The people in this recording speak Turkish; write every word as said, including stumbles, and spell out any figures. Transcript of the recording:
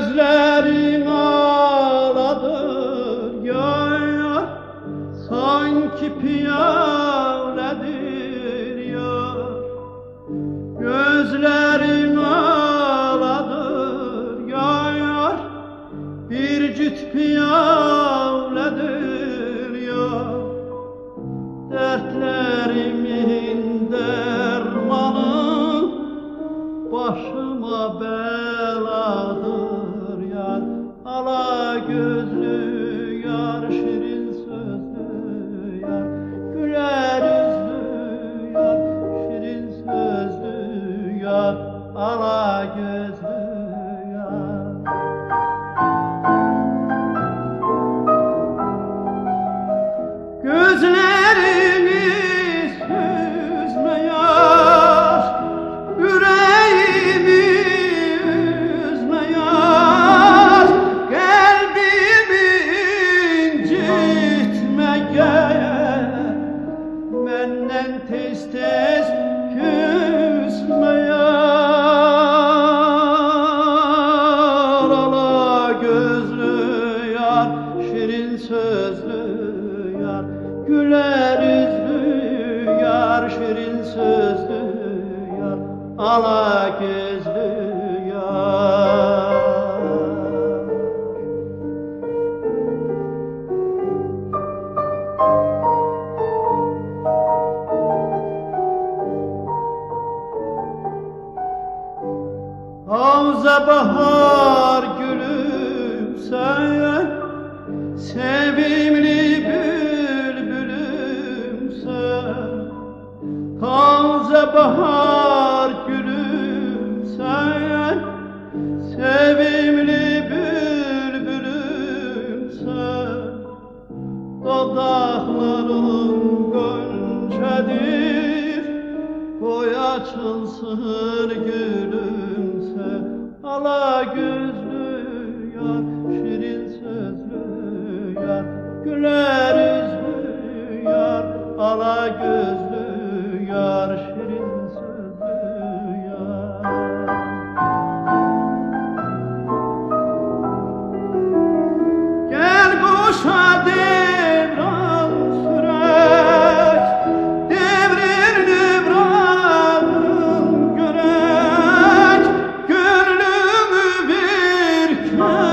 Gözlerin ağladır yar, sanki piyaredir yar. Gözlerin ağladır yar, bir cüt piyaredir yar. Dertlerimin dermanı başıma beladır yar. Ala gözlü yar, şirin sözlü yar, güler yüzlü yar, şirin sözlü yar, ala gözlü yar. Gözlerimi süzme yar, yüreğimi üzme yar, kalbimi incitme gel, benden tez tez küsme yar. Ala gözlü yar, şirin sözlü yar, güler yüzlü yar, şirin sözlü yar, ala gözlü yar. Havza bahar gülüm sen, sevimli bülbülüm sen. Taze bahar gülüm sen, sevimli bülbülüm sen. Dudakların göncedir, koy açılsın gülümse. Ala gözlü yar, şirin sözlü yar, güler yüzlü yar, ala gözlü yar, şirin sözlü yar. Gel kuşa devran sürek, devrin devranın görek, gönlümü bir kez